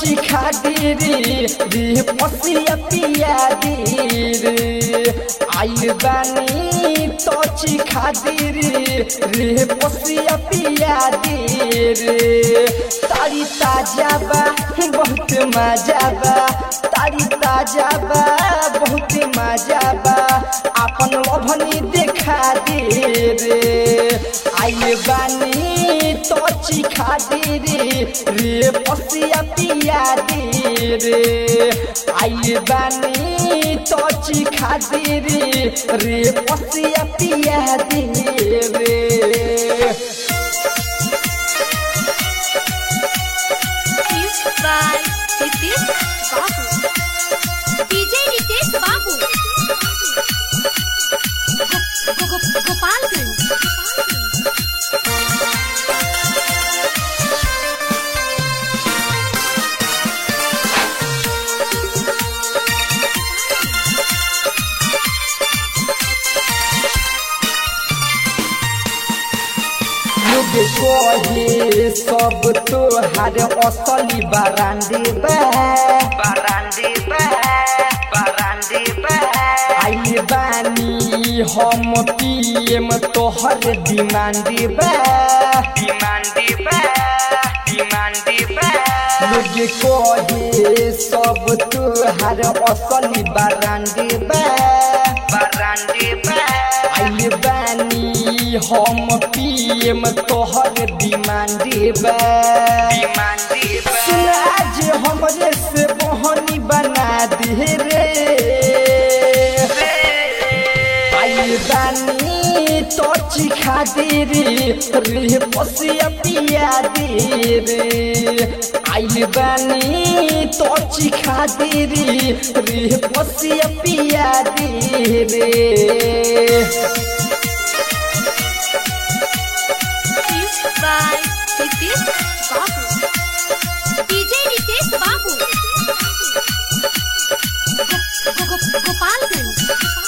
चिखा दे रे पसिया पिया दे रे आइल बानी तो चिखा दे रे पसिया पिया दे रे तारी ताजा बा बहुत मजा बा तारी ताजा बा बहुत मजा बा अपन लभनी देखा दे रे आइल बानी तो चिखा दे रे पसिया पिया दे रे आइल बानी तो चिखा दे रे पसिया पिया दे रे by Nitesh Babu. DJ Nitesh Babu. Gopalganj. कोहे सब तोहार असली बरांडे बा आइल बानी हम पीएम तोहर डिमांडे बा लोग कोहे सब तोहार असली बरांडे बा आइल बानी हम पीएम तोहर डिमांडे बा आज हमरे से बहनी बना दे रे आइल बानी तो चिखा दे रे पसिया पिया दे रे आइल बानी तो चिखा दे रे पसिया पिया दे रे By Nitesh Babu. DJ Nitesh Babu. Gopalganj.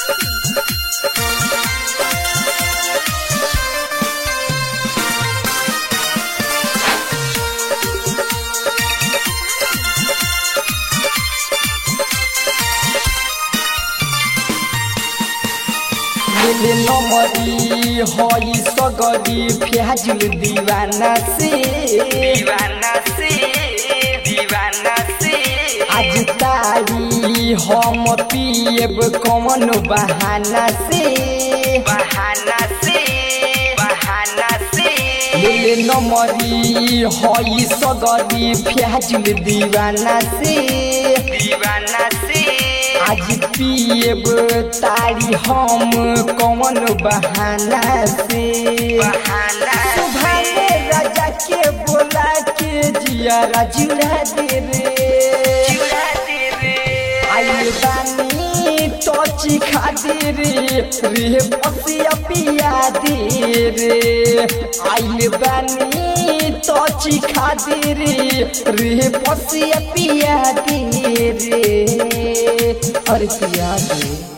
नमरी हई सगरी फ्याजुल दीवाना से आज तारी हम पिएब कौन बहाना से नमरी हई सगरी फ्याजुल दीवाना से आज पिएब तारी हम कौन बहाना से सुभाने राजा के बोला के जिया राजुरा दे रे आइल बानी तो चिखा दे रे पसिया पिया दे रे आइल बानी तो चिखा दे रे पसिया पिया दे रे अरे पिया दे।